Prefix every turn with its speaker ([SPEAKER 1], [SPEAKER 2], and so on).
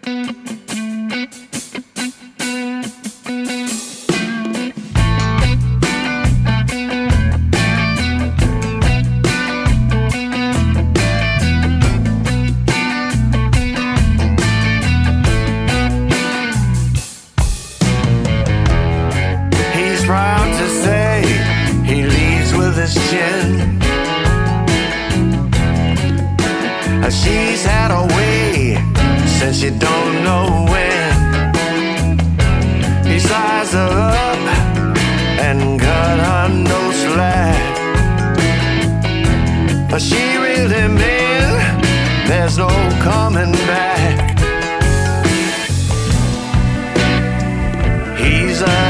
[SPEAKER 1] She's had a way since you don't know when. He sized her up and cut her no slack, but she reeled him in, there's no coming back. He's a